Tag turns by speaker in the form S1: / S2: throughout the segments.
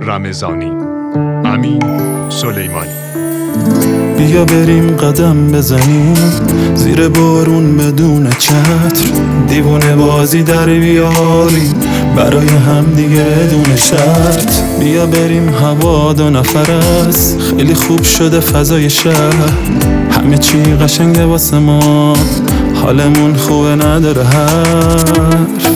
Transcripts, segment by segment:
S1: رمضانی، امین سلیمانی.
S2: بیا بریم قدم بزنیم زیر بارون بدون چتر، دیوونه بازی در بیاریم برای هم دیگه بدون شرط. بیا بریم هوا 2 نفر است، خیلی خوب شده فضای شهر، همه چی قشنگه واسه ما، حالمون خوبه نداره حرف.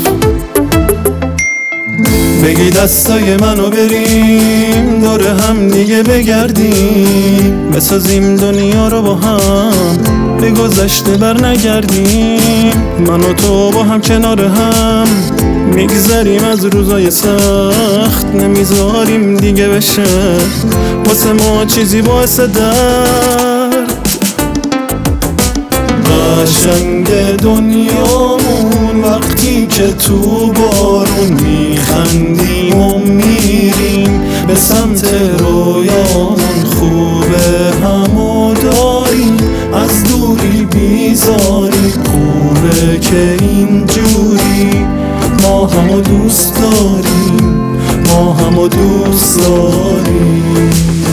S2: بگی دستای منو بریم دور هم دیگه بگردیم، بسازیم دنیا رو با هم، به گذشته بر نگردیم. من و تو با هم کنار هم میگذریم از روزای سخت، نمیذاریم دیگه بشه واسه ما چیزی باعث درد. قشنگ دنیامون وقتی که تو بارون میخندیم و میریم به سمت رویامون، خوبه همو داریم از دوری بیزاریم، خوبه که اینجوری ما همو دوست داریم، ما همو دوست داریم.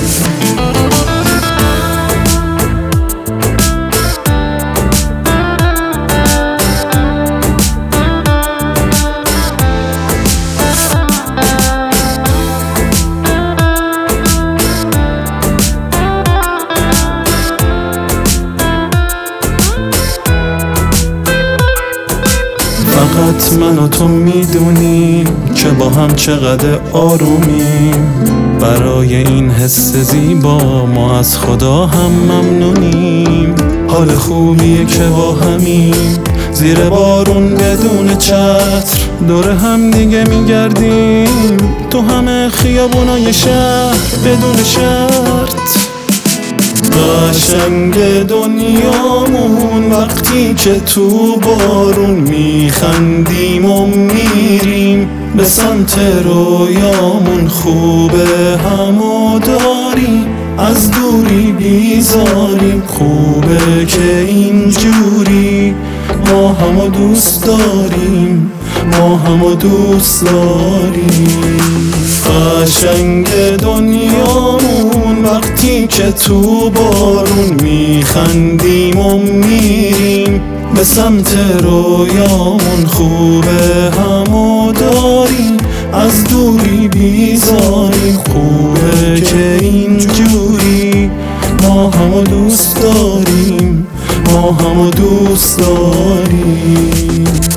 S2: فقط من و تو میدونیم که با هم چقدر آرومیم، برای این حس زیبا ما از خدا هم ممنونیم. حال خوبیه که با همیم زیر بارون بدون چتر، دور هم دیگه میگردیم تو همه خیابونای شهر بدون شرط. قشنگ دنیامون وقتی که تو بارون میخندیم و میریم به سمت رویامون، خوبه همو داریم از دوری بیزاریم، خوبه که اینجوری ما همو دوست داریم، ما همو دوست داریم. قشنگ دنیامون وقتی که تو بارون میخندیم و میریم به سمت رویامون، خوبه همو داریم از دوری بیزاریم، خوبه که اینجوری ما همو دوست داریم، ما همو دوست داریم.